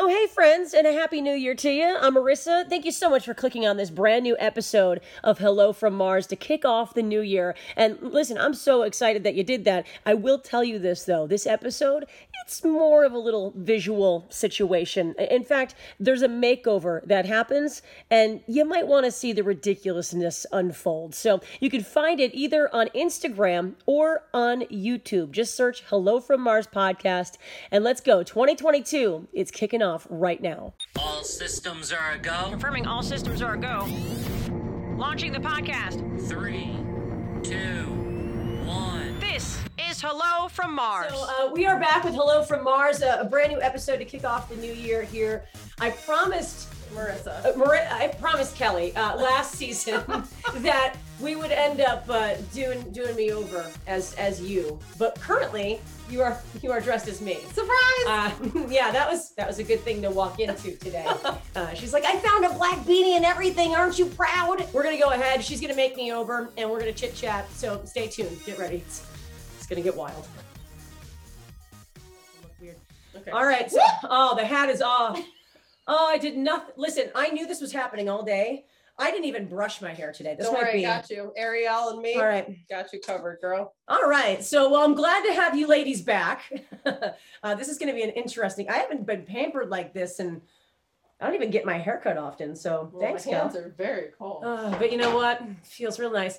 Oh, hey, friends, and a happy new year to you. I'm Marissa. Thank you so much for clicking on this brand new episode of Hello from Mars to kick off the new year. And listen, I'm so excited that you did that. I will tell you this, though. This episode, it's more of a little visual situation. In fact, there's a makeover that happens, and you might want to see the ridiculousness unfold. So you can find it either on Instagram or on YouTube. Just search Hello from Mars podcast, and let's go. 2022, it's kicking off right now. All systems are a go. Confirming all systems are a go. Launching the podcast. 3, 2, 1. This is Hello from Mars. So we are back with Hello from Mars, a brand new episode to kick off the new year here. I promised Marissa, I promised Kelly last season that we would end up doing me over as you, but currently you are dressed as me. Surprise! Yeah, that was a good thing to walk into today. She's like, I found a black beanie and everything. Aren't you proud? We're gonna go ahead. She's gonna make me over, and we're gonna chit chat. So stay tuned. Get ready. It's gonna get wild. Look weird. Okay. All right. So, the hat is off. Oh, I did nothing. Listen, I knew this was happening all day. I didn't even brush my hair today. Don't worry, got you. Ariel and me. All right. Got you covered, girl. All right. So, well, I'm glad to have you ladies back. This is going to be an interesting. I haven't been pampered like this, and I don't even get my hair cut often. So, thanks, my hands are very cold. But you know what? It feels real nice.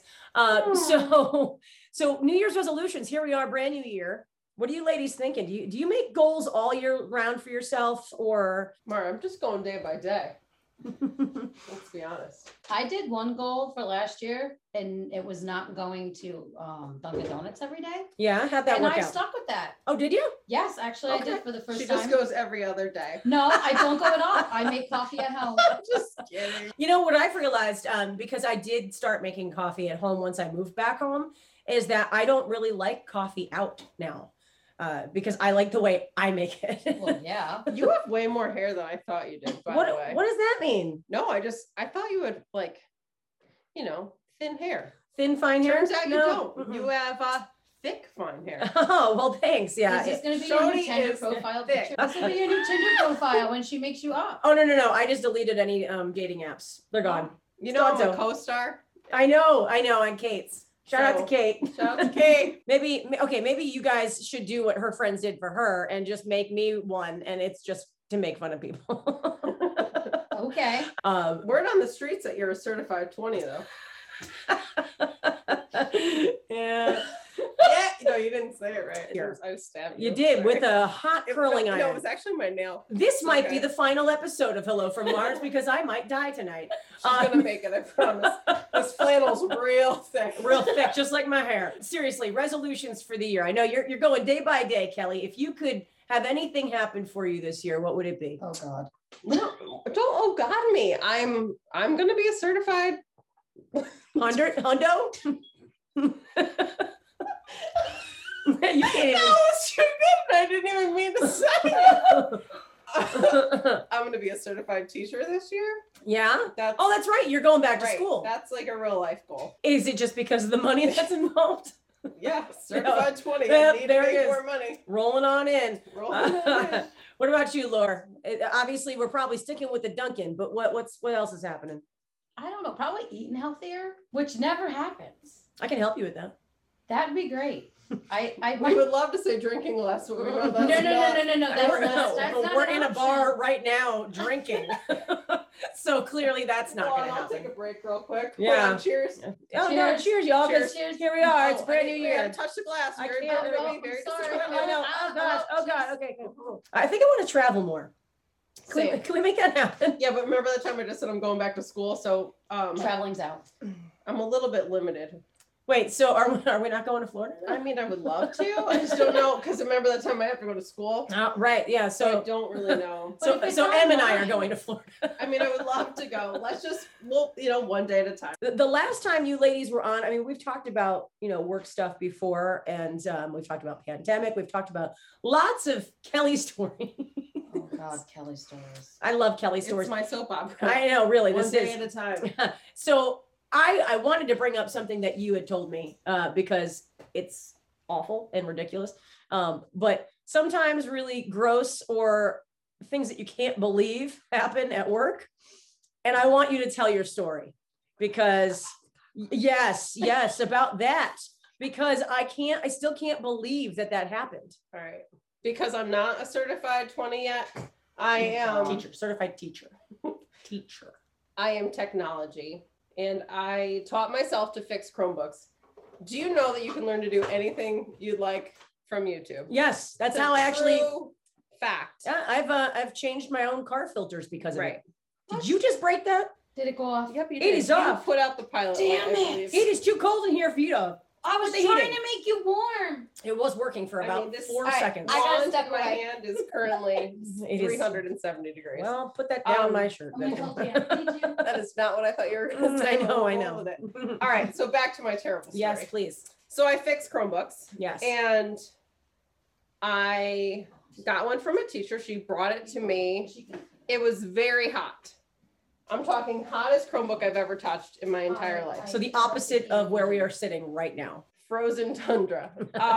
So New Year's resolutions. Here we are, brand new year. What are you ladies thinking? Do you make goals all year round for yourself, or? Mara, I'm just going day by day. Let's be honest. I did one goal for last year, and it was not going to Dunkin' Donuts every day. Yeah, how'd that work out? And I stuck with that. Oh, did you? Yes, actually, Okay. I did for the first She time. just goes every other day. No, I don't go at all. I make coffee at home. Just kidding. You know what I've realized, because I did start making coffee at home once I moved back home, is that I don't really like coffee out now. Because I like the way I make it. Well, yeah. You have way more hair than I thought you did, by the way. What does that mean? No, I thought you had thin hair. Thin, fine hair? Turns out you No. don't. Mm-mm. You have thick, fine hair. Oh, well, thanks. Yeah. Is this going to be your new Shoni Tinder is profile thick. picture? This will be your new Tinder profile when she makes you up. Oh, no. I just deleted any dating apps. They're gone. You know, I'm a So- co-star. I know. And Kate's. Shout out to Kate. Shout out to Kate. Maybe you guys should do what her friends did for her and just make me one, and it's just to make fun of people. Okay. Word on the streets that you're a certified 20, though. Yeah. Yeah, no, you didn't say it right. Here. I was stabbing you. You did Sorry. with a hot curling iron. No, it was actually my nail. This might be okay. the final episode of Hello from Mars because I might die tonight. She's gonna make it, I promise. This flannel's real thick. Real thick, just like my hair. Seriously, resolutions for the year. I know you're going day by day, Kelly. If you could have anything happen for you this year, what would it be? Oh, God. No, don't oh God me. I'm gonna be a certified Hundo? You can't That even. was too good, and I didn't even mean to say it. I'm gonna be a certified teacher this year. Yeah? That's Oh, that's right. You're going back to right. school. That's like a real life goal. Is it just because of the money that's involved? Yeah, certified 20. Yeah, I need to there it make is. more money. Rolling on in. Rolling on in. What about you, Laura? Obviously, we're probably sticking with the Dunkin', but what else is happening? I don't know. Probably eating healthier, which never happens. I can help you with that. That'd be great. I We would love to say drinking less, but we know No. that's not- That's not We're an in a option. bar right now drinking. So clearly that's not Hold going to on, I'll take happen. a break real quick. Yeah. Hold on, cheers. Oh, no, Cheers. cheers, y'all. 'Cause Cheers. Here we are. It's Oh, brand I new think we gotta year. touch the glass. I Very can't. proud of Oh, me, very sorry. disappointed. I know. Oh, gosh. Oh, Oh, God. Okay. Cool. I think I want to travel more. Same. Can we make that happen? Yeah, but remember the time I just said I'm going back to school, so Traveling's out. I'm a little bit limited. Wait, so are we not going to Florida? I mean, I would love to. I just don't know because remember that time I have to go to school. Right. Yeah. So I So don't really know. so But if it's so Em and I are online- going to Florida. I mean, I would love to go. Let's just, one day at a time. The last time you ladies were on, I mean, we've talked about, work stuff before, and we've talked about pandemic. We've talked about lots of Kelly stories. Oh, God, Kelly stories. I love Kelly stories. It's my soap opera. I know, really, One this day is. at a time. So I wanted to bring up something that you had told me because it's awful and ridiculous. But sometimes really gross or things that you can't believe happen at work. And I want you to tell your story because yes, about that, because I still can't believe that happened. All right. Because I'm not a certified 20 yet. I am Certified teacher. I am technology, and I taught myself to fix Chromebooks. Do you know that you can learn to do anything you'd like from YouTube? Yes, that's It's a how I actually. true fact. Yeah, I've changed my own car filters because of Right. it. Did you just break that? Did it go off? Yep, you It did. is You off. put out the pilot. Damn light, I it. believe. It is too cold in here for you to. I was the trying heating. to make you warm. It was working for about this 4 seconds. I got wand stuck in my away. hand is currently It is- 370 degrees. Well, put that down my shirt. I'm gonna help you. Need you. That is not what I thought you were going to say. I know. We'll roll with it. All right, so back to my terrible story. Yes, please. So I fixed Chromebooks, Yes. and I got one from a teacher. She brought it to me. It was very hot. I'm talking hottest Chromebook I've ever touched in my entire life. So the opposite of where we are sitting right now. Frozen tundra.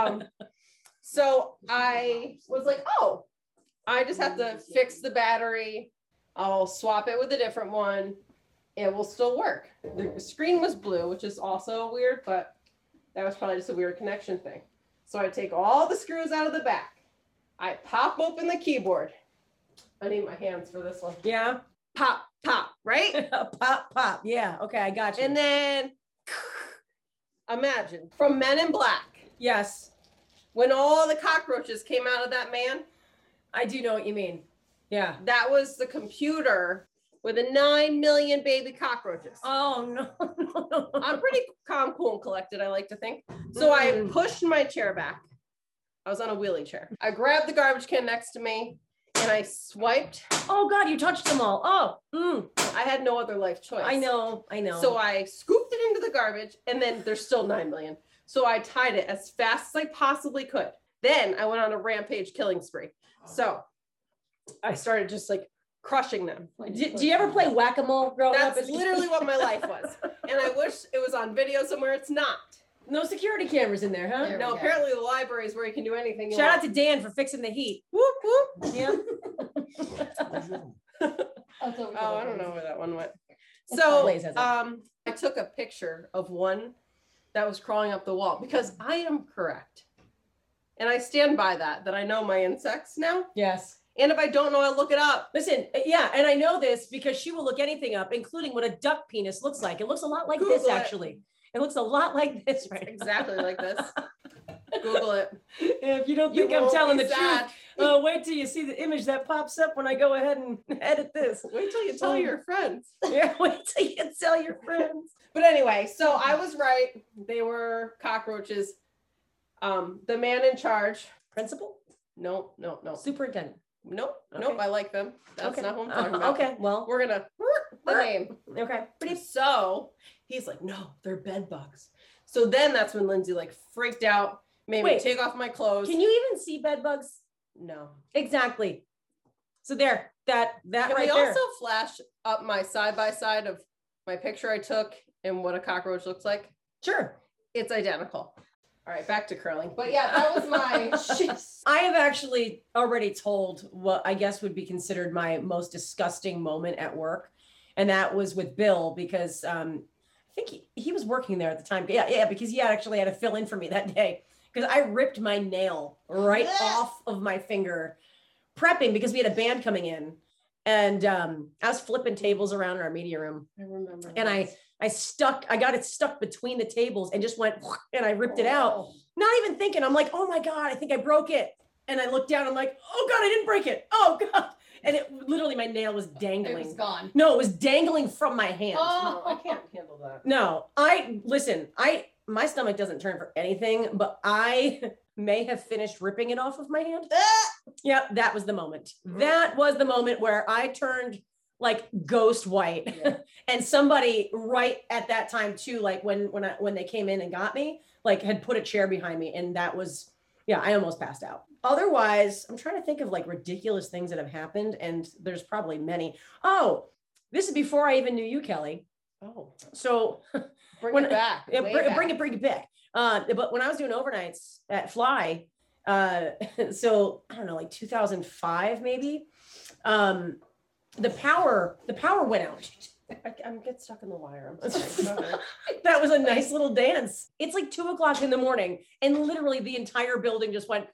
So I was like, oh, I just have to fix the battery. I'll swap it with a different one. It will still work. The screen was blue, which is also weird, but that was probably just a weird connection thing. So I take all the screws out of the back. I pop open the keyboard. I need my hands for this one. Yeah. Pop, pop, right? Pop, pop. Yeah. Okay, I got you. And then imagine from Men in Black, yes, when all the cockroaches came out of that man, I do know what you mean. Yeah. that was the computer with the 9 million baby cockroaches. Oh no. I'm pretty calm, cool, and collected, I like to think. So I pushed my chair back. I was on a wheelie chair. I grabbed the garbage can next to me and I swiped. Oh God, you touched them all. Oh, I had no other life choice. I know. So I scooped it into the garbage, and then there's still 9 million. So I tied it as fast as I possibly could. Then I went on a rampage killing spree. So I started just like crushing them. Do you ever play whack-a-mole growing up? That's literally what my life was. And I wish it was on video somewhere. It's not. No security cameras in there, huh? There we No, go. apparently the library is where you can do anything you Shout out want. to Dan for fixing the heat. Whoop whoop. Yeah. Oh, I don't know where that one went. Blaze So has it. I took a picture of one that was crawling up the wall because I am correct. And I stand by that I know my insects now. Yes. And if I don't know, I'll look it up. Listen, yeah, and I know this because she will look anything up, including what a duck penis looks like. It looks a lot like this, Google it. actually. It looks a lot like this, right? Exactly like this. Google it. If you don't You think I'm won't telling be the sad. truth, wait till you see the image that pops up when I go ahead and edit this. Wait till you tell your friends. Yeah, wait till you tell your friends. But anyway, so I was right. They were cockroaches. The man in charge. Principal? No. Superintendent. Nope. Okay. Nope. I like them. That's Okay. not who I'm talking about. Okay, well, We're gonna the name. okay. So he's like, no, they're bed bugs. So then that's when Lindsay like freaked out, made me Wait. take off my clothes. Can you even see bed bugs? No. Exactly. So there, that Can right we there. also flash up my side by side of my picture I took and what a cockroach looks like? Sure. It's identical. All right, back to curling. But yeah, that was my I have actually already told what I guess would be considered my most disgusting moment at work. And that was with Bill because I think he was working there at the time. Yeah, because he actually had to fill in for me that day because I ripped my nail right off of my finger prepping because we had a band coming in. And I was flipping tables around in our media room. I remember. And I got it stuck between the tables and just went, and I ripped it out. Not even thinking, I'm like, oh my God, I think I broke it. And I looked down, I'm like, oh God, I didn't break it. Oh God. And it literally, my nail was dangling. It was gone. No, it was dangling from my hand. Oh. No, I can't handle that. No, my stomach doesn't turn for anything, but I may have finished ripping it off of my hand. Yeah, that was the moment. That was the moment where I turned like ghost white. Yeah. And somebody right at that time too, like when they came in and got me, like had put a chair behind me, and that was, yeah, I almost passed out. Otherwise, I'm trying to think of like ridiculous things that have happened, and there's probably many. Oh, this is before I even knew you, Kelly. Oh, So bring When- it back. yeah, way bring it back. But when I was doing overnights at Fly, so I don't know, like 2005 maybe, the power went out. I'm get stuck in the wire. I'm sorry. That was a nice little dance. It's like 2:00 in the morning, and literally the entire building just went.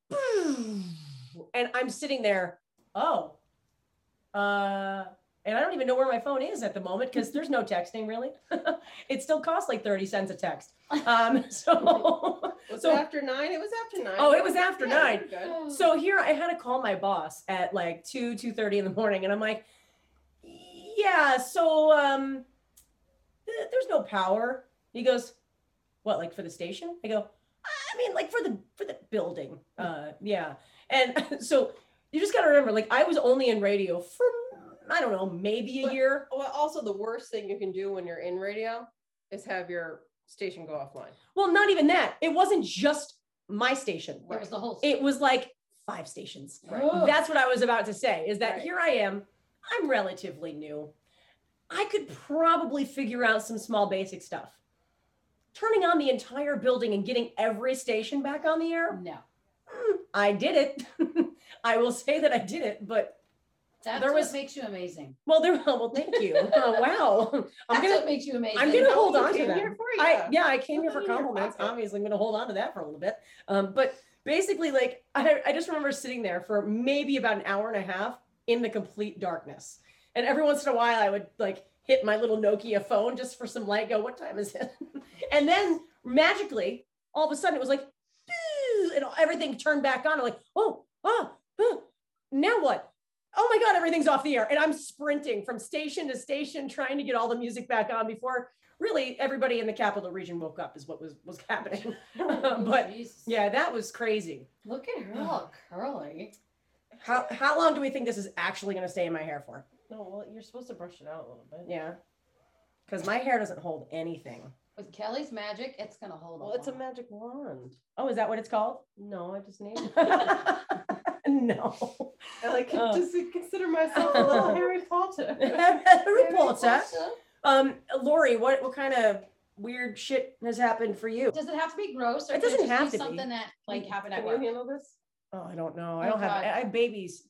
And I'm sitting there. Oh, and I don't even know where my phone is at the moment because there's no texting really. It still costs like 30 cents a text. So Was it after 9? It was after 9. Oh, it was after 9. Good. So here I had to call my boss at like 2:30 in the morning, and I'm like, yeah, so there's no power. He goes, what, like for the station? I go, I mean, like for the building. Yeah. And so you just gotta remember, like I was only in radio for I don't know, maybe a year. Well, also the worst thing you can do when you're in radio is have your station go offline. Well, not even that. It wasn't just my station. It was the whole. It was like 5 stations. Right. That's what I was about to say, is that Right. here I am. I'm relatively new. I could probably figure out some small basic stuff. Turning on the entire building and getting every station back on the air, No, I did it. I will say that I did it, but that's There what was- makes you amazing. well, thank you. Wow. That's what makes you amazing. I'm gonna hold you on to came that. here for you. I came here Put for that in your compliments. pocket. Obviously, I'm gonna hold on to that for a little bit. But basically, like I just remember sitting there for maybe about an hour and a half in the complete darkness. And every once in a while I would like hit my little Nokia phone just for some light, go, what time is it? And then magically, all of a sudden it was like, and everything turned back on. I'm like, now what? Oh my God, everything's off the air. And I'm sprinting from station to station, trying to get all the music back on before really everybody in the capital region woke up is what was happening. But Jesus. yeah, that was crazy. Look at her, all curly. How long do we think this is actually going to stay in my hair for? No, well, you're supposed to brush it out a little bit. Yeah. Because my hair doesn't hold anything. With Kelly's magic, it's gonna hold. Well, it's a while. magic wand. Oh, is that what it's called? No, I just named it. No. I like Oh. just consider myself a little Harry Potter. Reporter. Lori, what kind of weird shit has happened for you? Does it have to be gross, or It can doesn't just have be to be. something that like happened at Can you work? handle this? Oh, I don't know. I Oh, don't have. God. I have babies.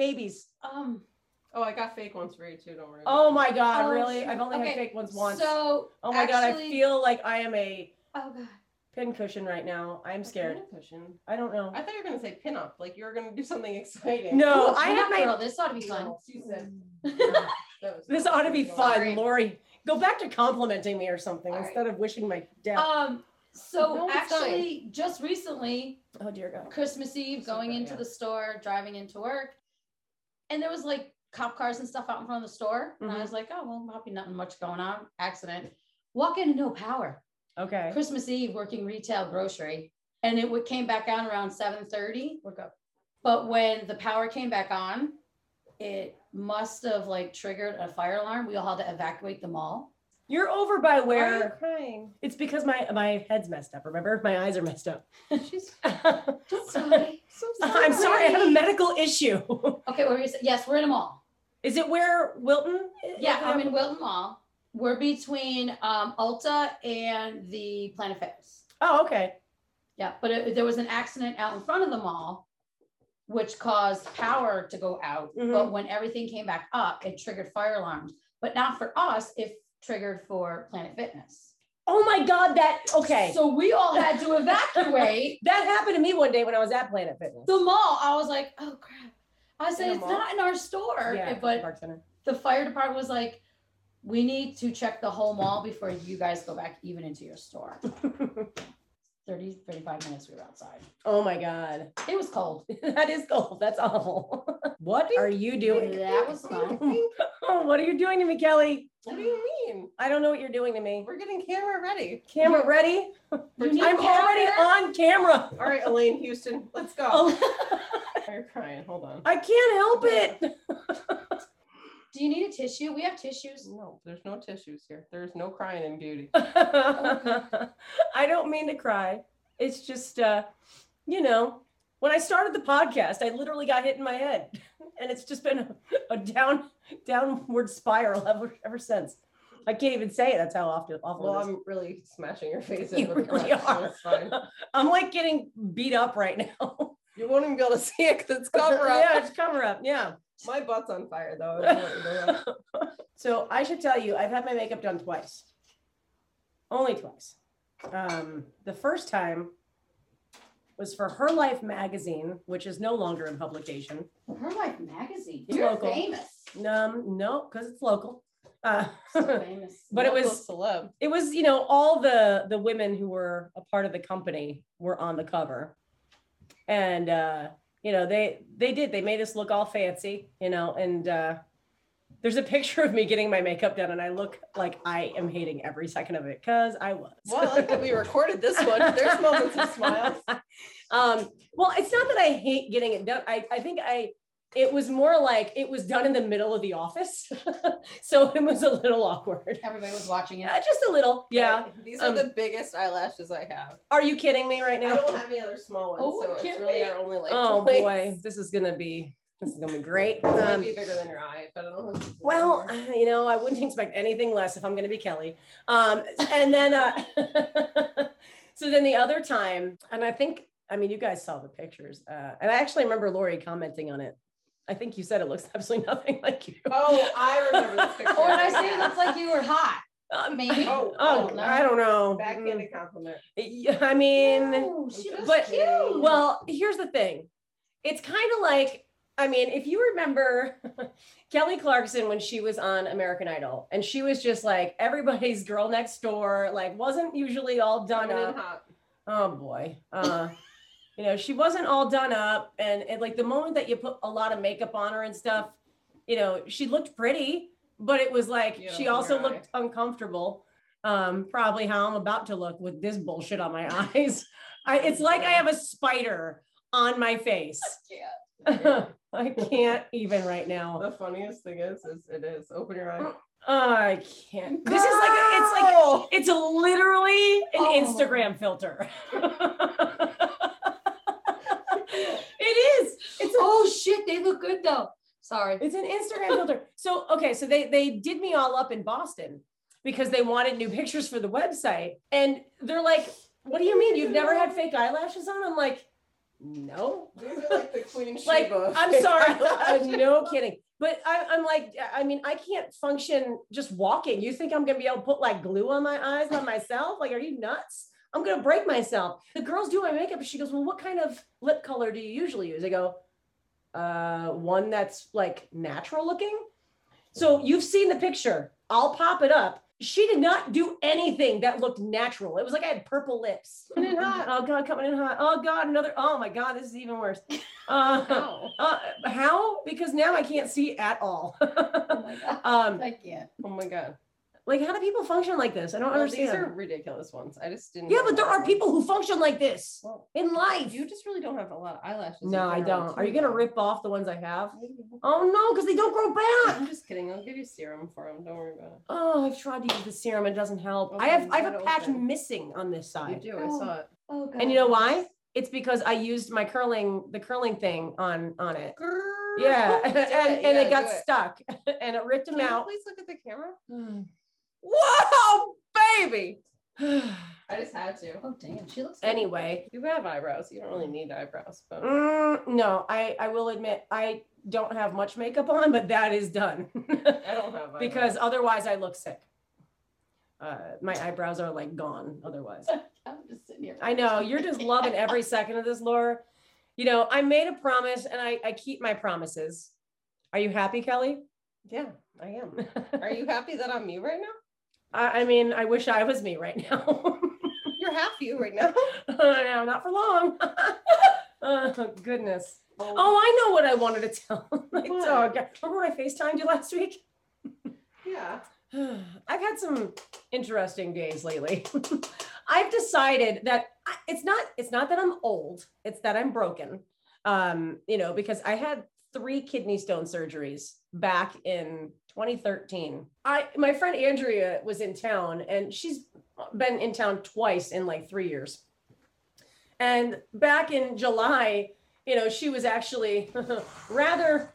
Oh, I got fake ones for you too. Don't worry. Oh my God, Oh, really? shoot. I've only had Okay, fake ones once. So, Oh my God, I actually- feel like I am a Oh God. pincushion right now. I'm scared. Cushion. I don't know. I thought you were gonna say pin up, like you were gonna do something exciting. No, Ooh, I have peanut my. girl, this ought to be fun. No, she said Mm. that was This ought to be fun, Sorry. Lori. Go back to complimenting me or something All right. instead of wishing my death. So No, it's actually, just recently, Oh dear God. Christmas Eve, going into the store, driving into work, and there was like cop cars and stuff out in front of the store, and I Mhm. was like, oh well, probably nothing much going on. Accident. Walk in, no power. Okay. Christmas Eve, working retail grocery, and it came back on around 7:30. Look up. But when the power came back on, it must have like triggered a fire alarm. We all had to evacuate the mall. You're over by Why are you where? crying? It's because my head's messed up. Remember, my eyes are messed up. She's Sorry. so I'm sorry. I have a medical issue. Okay, where is it? Yes, we're in a mall. Is it where Wilton? Yeah, I'm in Wilton Mall. We're between Ulta and the Planet Fitness. Oh, okay. Yeah, but there was an accident out in front of the mall, which caused power to go out. Mhm. But when everything came back up, it triggered fire alarms. But not for us, it triggered for Planet Fitness. Oh my God. Okay. So we all had to evacuate That happened to me one day when I was at Planet Fitness. the mall. I was like, oh crap. I said, In a it's mall? not in our store. Yeah, But Park Center. the fire department was like, we need to check the whole mall before you guys go back even into your store. 35 minutes we were outside. Oh my God. It was cold. That is cold. That's awful. What are you doing? That was fun. Oh, what are you doing to me, Kelly? What do you mean? I don't know what you're doing to me. We're getting camera ready. Camera ready? You need I'm already camera? on camera. All right, Elaine Houston, let's go. Oh, You're crying. Hold on. I can't help it. Do you need a tissue? We have tissues. No, there's no tissues here. There's no crying in beauty. I don't mean to cry. It's just, you know, when I started the podcast, I literally got hit in my head, and it's just been a downward spiral ever since. I can't even say it. That's how awful Well, it is. I'm really smashing your face You in with the really brush, so are. it's fine. I'm like getting beat up right now. You won't even be able to see it because it's cover up. Yeah, it's cover up. Yeah. My butt's on fire though. I don't want you to know. So I should tell you, I've had my makeup done twice. Only twice. The first time was for Her Life magazine, which is no longer in publication. Her Life magazine. It's You're local. famous. No, because it's local. So famous. But it Local was, celeb. all the women who were a part of the company were on the cover. And, they made us look all fancy, and there's a picture of me getting my makeup done and I look like I am hating every second of it because I was. Well, I like that we recorded this one. There's moments of smiles. Well, it's not that I hate getting it done. I think it was more like it was done in the middle of the office. So it was a little awkward. Everybody was watching it. Just a little. Yeah. These are the biggest eyelashes I have. Are you kidding me right I now? don't have any other small ones, Oh, so it's kidding really me. our only like. Oh choice. boy, this is gonna be great. It might be bigger than your eye, but I don't know. Well, I wouldn't expect anything less if I'm going to be Kelly. And then, so then the other time, and you guys saw the pictures. And I actually remember Lori commenting on it. I think you said it looks absolutely nothing like you. Oh, I remember this picture. Or did I say it looks like you were hot? Maybe. Oh, I don't know. backhanded compliment. I mean, Oh, she was but cute. well, here's the thing. It's kind of like, if you remember Kelly Clarkson when she was on American Idol, and she was just like everybody's girl next door, like wasn't usually all done Coming in up. hot. Oh boy. She wasn't all done up, and like the moment that you put a lot of makeup on her and stuff, she looked pretty, but it was like You she know, also your looked uncomfortable. Probably how I'm about to look with this bullshit on my eyes. It's like I have a spider on my face. I can't even right now. The funniest thing is it is. Open your eye. I can't. This is it's literally an Instagram filter. It is. Oh shit, they look good though. Sorry. It's an Instagram filter. So they did me all up in Boston because they wanted new pictures for the website, and they're like, "What do you mean you've never had fake eyelashes on?" I'm like, "No." These are like the Queen Like, Sheba. I'm sorry. No kidding. But I'm like, I can't function just walking. You think I'm going to be able to put like glue on my eyes by myself? Like, are you nuts? I'm going to break myself. The girls do my makeup. She goes, well, what kind of lip color do you usually use? I go, one that's like natural looking. So you've seen the picture. I'll pop it up. She did not do anything that looked natural. It was like I had purple lips. Coming in hot. Oh God, coming in hot. Oh God, oh my God, this is even worse. How? How? Because now I can't see at all. Oh my God. I can't. Oh my God. Like, how do people function like this? I don't Well, understand. these are ridiculous ones. I just didn't. Yeah, know but there that are one. people who function like this Well, in life. you just really don't have a lot of eyelashes. in No, I general, don't. too, Are you gonna though. rip off the ones I have? Oh no, because they don't grow back. I'm just kidding. I'll give you serum for them. Don't worry about it. Oh, I've tried to use the serum. It doesn't help. Okay, I have cut a it patch open. missing on this You side. do. I saw it. Oh God. And you know why? It's because I used my curling thing on it. Yeah, and it got stuck and it ripped them Can you out. please look at the camera? Whoa, baby! I just had to. Oh damn, she looks. Anyway, You have eyebrows. You don't really need eyebrows, but no, I will admit I don't have much makeup on, but that is done I don't have eyebrows. because otherwise I look sick. My eyebrows are like gone otherwise. I'm just sitting here. I know you're just loving every second of this, Laura. I made a promise and I keep my promises. Are you happy, Kelly? yeah, I am. Are you happy that I'm you right now? I wish I was me right now. You're half you right now. No, not for long. Oh, goodness. Oh, I know what I wanted to tell. Like, What? oh, God. Remember when I FaceTimed you last week? Yeah. I've had some interesting days lately. I've decided that it's not that I'm old, it's that I'm broken. Because I had 3 kidney stone surgeries back in 2013. My friend Andrea was in town and she's been in town twice in like 3 years. And back in July, she was actually rather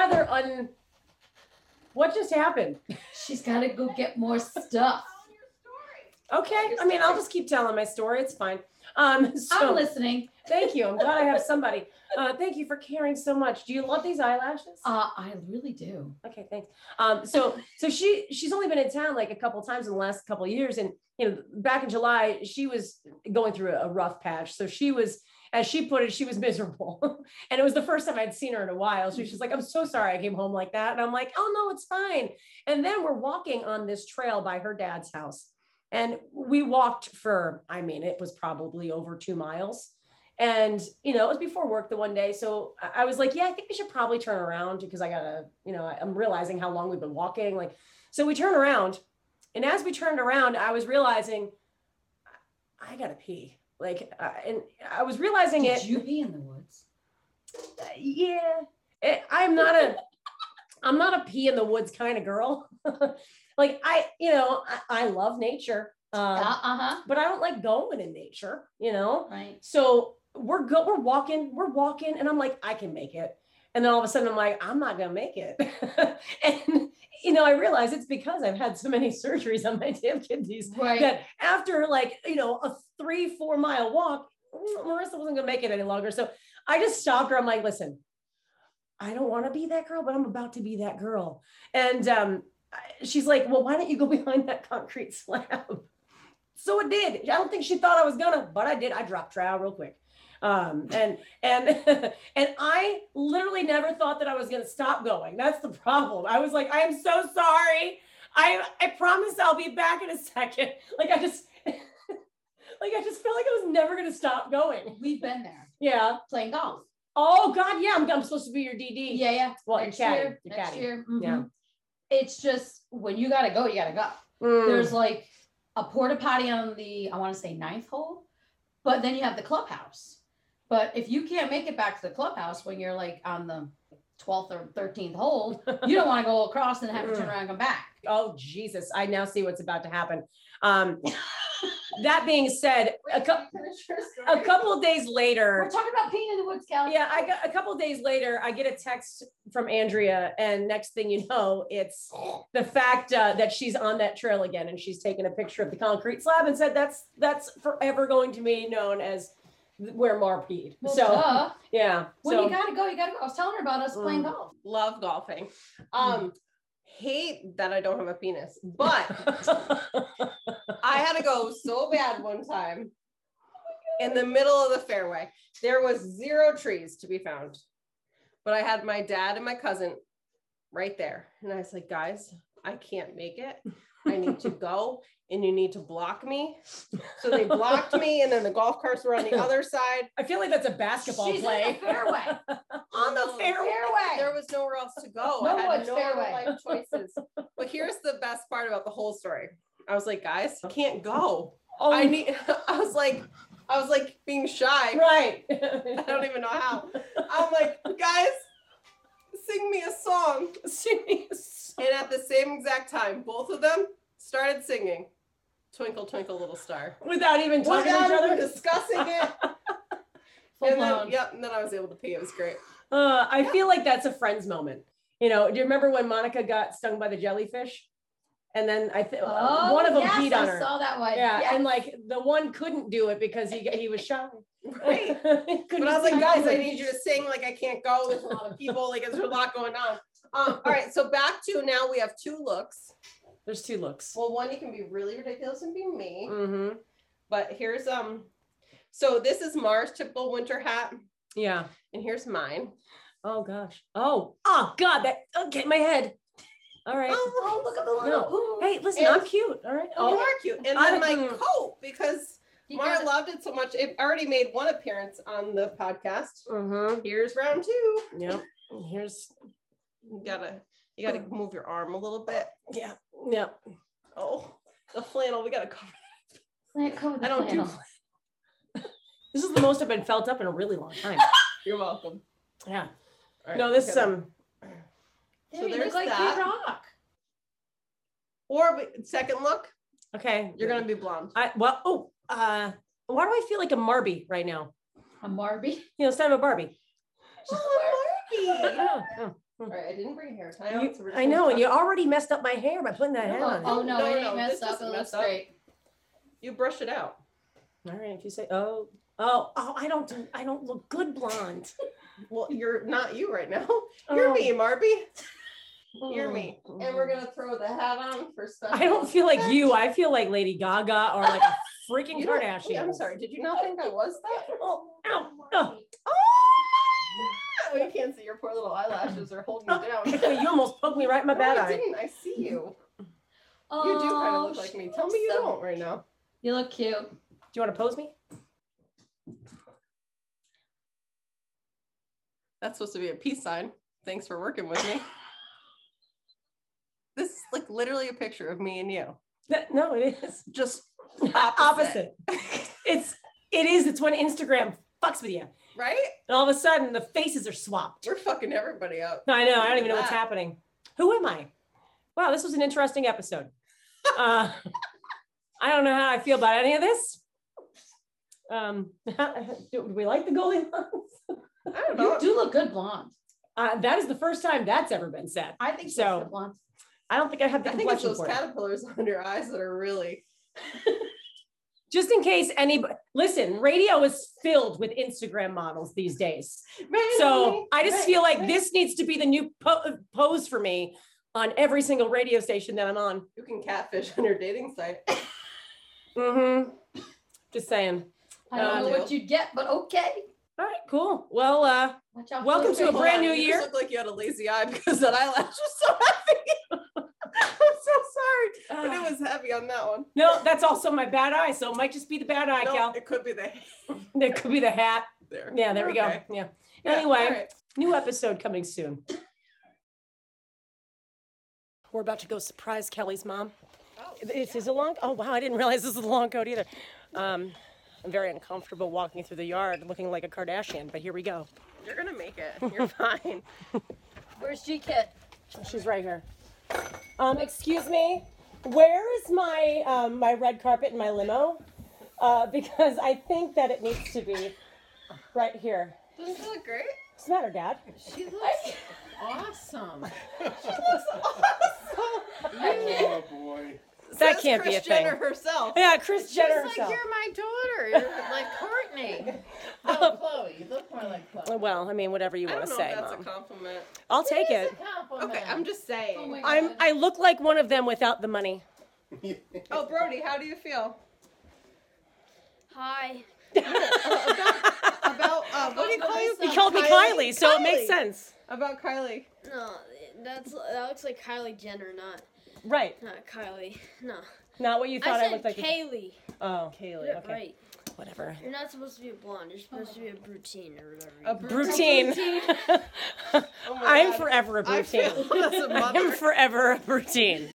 what just happened? She's got to go get more stuff. Okay. I'll just keep telling my story. It's fine. So I'm listening. thank you. I'm glad I have somebody. Thank you for caring so much. Do you love these eyelashes? I really do. Okay, thanks. So she's only been in town like a couple times in the last couple of years, and back in July she was going through a rough patch. So she was, as she put it, she was miserable, and it was the first time I'd seen her in a while. So she's like, "I'm so sorry I came home like that," and I'm like, "Oh no, it's fine." And then we're walking on this trail by her dad's house, and we walked for, I mean, it was probably over 2 miles. And, it was before work the one day. So I was like, yeah, I think we should probably turn around because I gotta, I'm realizing how long we've been walking. Like, so we turn around, and as we turned around, I was realizing I gotta pee. Like, and I was realizing Did you pee in the woods? Yeah, I'm not a pee in the woods kind of girl. Like I love nature. But I don't like going in nature, Right. So we're walking, and I'm like, I can make it. And then all of a sudden I'm like, I'm not gonna make it. And I realize it's because I've had so many surgeries on my damn kidneys Right. that after like, a 3-4 mile walk, Marissa wasn't gonna make it any longer. So I just stopped her. I'm like, listen, I don't want to be that girl, but I'm about to be that girl. And she's like, well, why don't you go behind that concrete slab? So it did. I don't think she thought I was gonna, but I did. I dropped trowel real quick. And I literally never thought that I was gonna stop going. That's the problem. I was like, I am so sorry. I promise I'll be back in a second. Like I just felt like I was never gonna stop going. We've been there Yeah. playing golf. Oh God, yeah. I'm supposed to be your DD. Yeah. Well, next your caddy. year. Your Next caddy. year. Yeah. Mhm. It's just when you gotta go, you gotta go. Mm. There's like a porta potty on the, I want to say 9th hole, but then you have the clubhouse. But if you can't make it back to the clubhouse when you're like on the 12th or 13th hole, you don't want to go across and have to turn around and come back. Oh Jesus! I now see what's about to happen. That being said, a couple of days later, We're talking about peeing in the woods, Kelly. yeah, I got a couple of days later, I get a text from Andrea, and next thing you know, it's the fact that she's on that trail again, and she's taken a picture of the concrete slab and said that's forever going to be known as where Mar peed. Well, So duh. yeah, When so you gotta go, you gotta go. I was telling her about us playing golf. Love golfing. Hate that I don't have a penis, but I had to go so bad one time in the middle of the fairway. There was 0 trees to be found, but I had my dad and my cousin right there. And I was like, guys, I can't make it. I need to go, and you need to block me. So they blocked me, and then the golf carts were on the other side. I feel like that's a basketball She's play. in the fairway. On the fairway. There was nowhere else to go. No I had woods, no fairway. other life choices. But here's the best part about the whole story. I was like, guys, I can't go. Oh, I was like being shy. right. I don't even know how. I'm like, guys, sing me a song. Sing me a song. And at the same exact time, both of them started singing Twinkle, Twinkle, Little Star. Without even talking to each Without other. discussing it. Full And then, blown. and then I was able to pee. It was great. I feel like that's a friend's moment. Do you remember when Monica got stung by the jellyfish? And then I think Oh, one of them yes, peed on I her. saw that one. Yeah, Yes. and like the one couldn't do it because he was shy. Right. Couldn't But I was like, sing guys, I English. need you to sing. Like, I can't go. There's a lot of people. Like, there's a lot going on. All right. So back to now we have 2 looks. There's 2 looks. Well, one, you can be really ridiculous and be me. Mm-hmm. But here's, so this is Mars typical winter hat. Yeah. And here's mine. Oh gosh. Oh God. That okay. My head. All right. Oh, look at the little. No. Ooh. Hey, listen. And- I'm cute. All right. You are cute. And then my I'm- coat, because You Mara got it. loved it so much. It already made one appearance on the podcast. Mm-hmm. Here's round 2. Yep. Here's. You gotta move your arm a little bit. Yeah. Yeah. Oh, the flannel. We gotta cover. Plant coat with I don't do. flannel. This is the most I've been felt up in a really long time. You're welcome. Yeah. All right, No, this we gotta- There, So you there's look like that. Kid Rock. Or second look, Okay. you're gonna be blonde. Why do I feel like a Barbie right now? A Marby. It's time a Barbie. Oh, Barbie. Yeah. All right, I didn't bring hair tie. I know, and you already messed up my hair by putting that hat Oh, on. no, No, it no, ain't this messed up. It isn't looks messed up. great. You brush it out. All right, if you say, oh, I don't look good blonde. Well, you're not you right now. You're me, Marby. You're me. And we're gonna throw the hat on for stuff. I don't feel like you. I feel like Lady Gaga or like a freaking You don't- Kardashian. wait, I'm sorry. Did you not think I was that? Oh, ow, oh. Oh, you can't see your poor little eyelashes are holding you down. You almost poked me right in my No, bad I eye. didn't. I see you. Oh, You do kind of look like me. Tell me you don't right now. You look cute. Do you want to pose me? That's supposed to be a peace sign. Thanks for working with me. This is like literally a picture of me and you. No, it is. Just Opposite. It's when Instagram fucks with you. right? And all of a sudden the faces are swapped. We're fucking everybody up. No, I know. I don't even know what's That. happening. Who am I? Wow, this was an interesting episode. I don't know how I feel about any of this. Do we like the Goldilocks? I don't You know. do look good blonde. That is the first time that's ever been said. I think So. so. Blonde. I don't think I have the I think it's complexion those for it. caterpillars on your eyes that are really. Just in case anybody, listen, radio is filled with Instagram models these days. So I just feel like this needs to be the new pose for me on every single radio station that I'm on. You can catfish on your dating site. Mm-hmm. Just saying. I don't know what you'd get, but okay. All right, cool. Well, Watch out for welcome those to a people. brand new You year. just look like you had a lazy eye because that eyelash was so heavy. I'm so sorry, but it was heavy on that one. No, that's also my bad eye. So it might just be the bad eye, No, Cal. it could be the It could be the hat. there. Yeah, there we go. Okay. Yeah. Yeah, Anyway, all right. new episode coming soon. We're about to go surprise Kelly's mom. This is a long. Oh wow, I didn't realize this was a long coat either. I'm very uncomfortable walking through the yard looking like a Kardashian, but here we go. You're gonna make it. You're fine. Where's G-Kit? She's right here. Excuse me, where is my my red carpet in my limo? Because I think that it needs to be right here. Doesn't she look great? What's the matter, Dad? She looks awesome. Oh boy. That Says can't Kris be a thing. Jenner herself. Yeah, Kris Jenner Like herself. you're my daughter. You're like Courtney. No, Chloe. You look more like Chloe. Well, I mean, whatever you I want don't to know say, if that's Mom. a compliment. I'll take it. It's a compliment. Okay, I'm just saying. Oh my God. I look like one of them without the money. Oh, Brody, how do you feel Hi. about what do you call you? He called me Kylie, so it makes sense. About Kylie. No, that looks like Kylie Jenner, not Right. Kylie. No. Not what you thought I I said looked like. Kaylee. Oh, Kaylee. Yeah, Okay. Right. Whatever. You're not supposed to be a blonde. You're supposed to be a brutine or whatever. A Routine. Oh my I'm God. forever a I routine. feel as a I'm mother. forever a routine.